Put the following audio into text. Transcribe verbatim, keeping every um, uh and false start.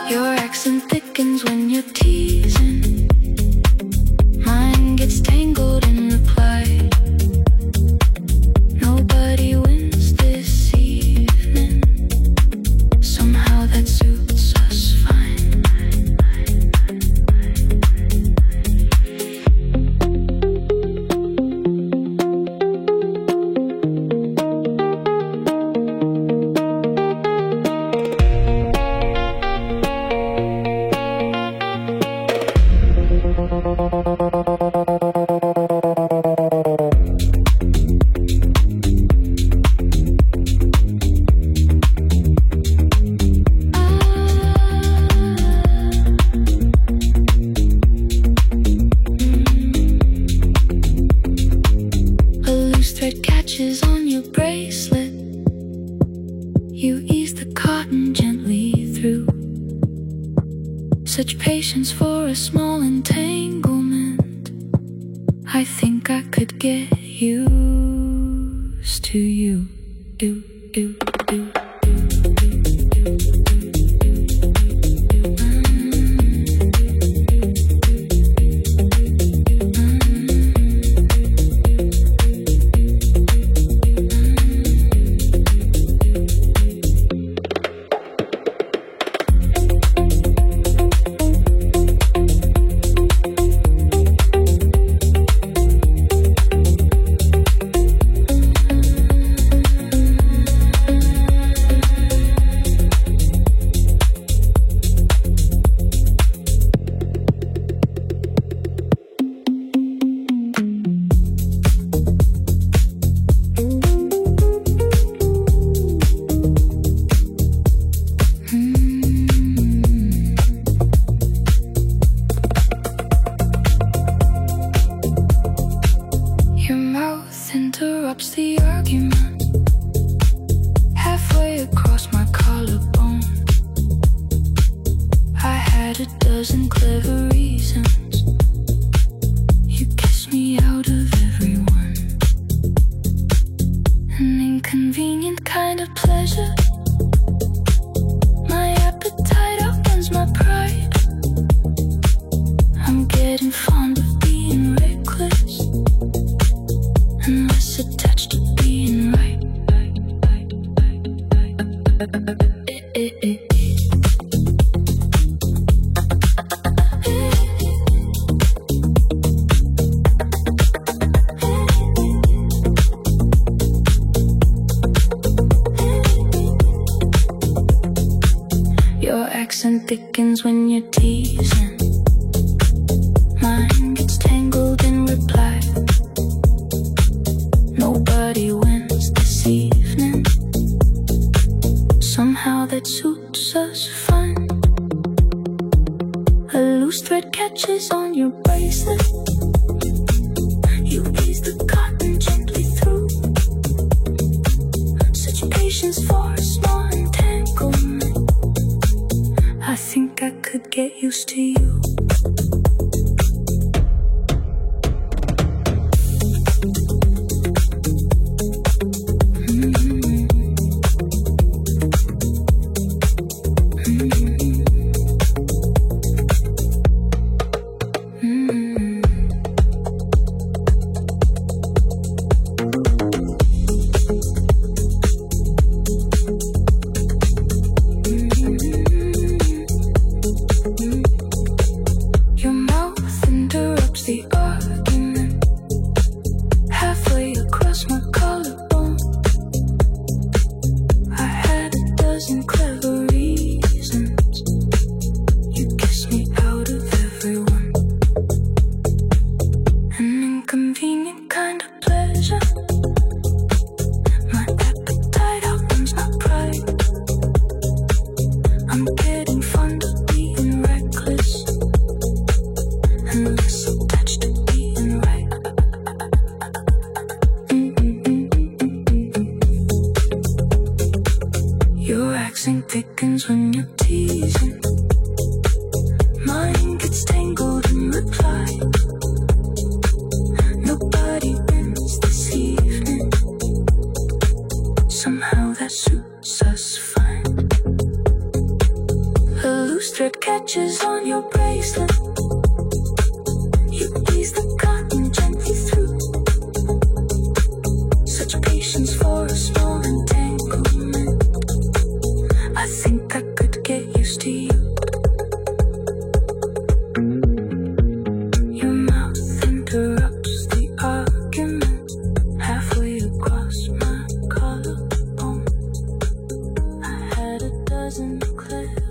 Your accent thickens when you're teasing. Mine gets tangled in reply. Nobody wins this evening. Somehow that suits us fine. Such patience for a small entanglement. I think I could get used to you. Do, do, do. Interrupts the argument halfway across my collarbone. I had a dozen clever reasons. You kiss me out of everyone. An inconvenient kind of pleasure. My appetite outruns my pride. I'm getting fond of being reckless and less attached to being right. Eh, eh, eh. Your accent thickens when you're teasing. Mine gets tangled in reply. Nobody wins this evening. Somehow that suits us fine. A loose thread catches on your bracelet. You ease the cotton gently through. Such patience for a small entanglement. I think I could get used to you. Those thread catches on your bracelet. You ease the cotton gently through. Such patience for a small entanglement. I think I could get used to you. Your mouth interrupts the argument halfway across my collarbone. I had a dozen clairs.